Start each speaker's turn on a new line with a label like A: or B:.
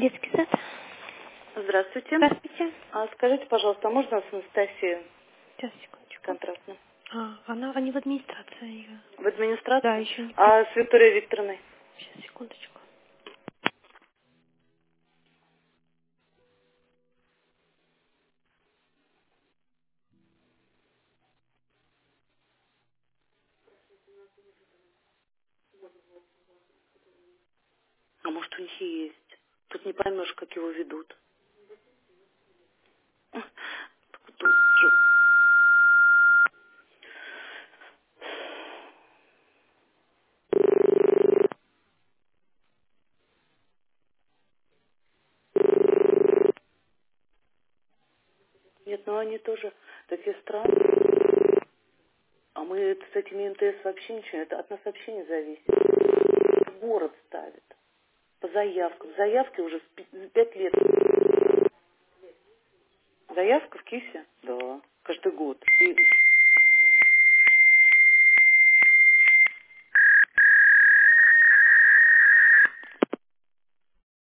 A: Детский сад.
B: Здравствуйте.
A: Здравствуйте.
B: Скажите, пожалуйста, а можно с Анастасией
A: Сейчас, секундочку.
B: контрактно?
A: Они в администрации ее.
B: В администрации?
A: Да, еще не...
B: А с Викторией Викторовной?
A: Сейчас, секундочку.
B: А может, у них и есть. Тут не поймешь, как его ведут. Нет, ну они тоже такие странные. А мы с этими МТС вообще ничего, это от нас вообще не зависит. Город ставит. По заявкам. Заявки уже 5 лет. Заявка в КИСе? Да. Каждый год.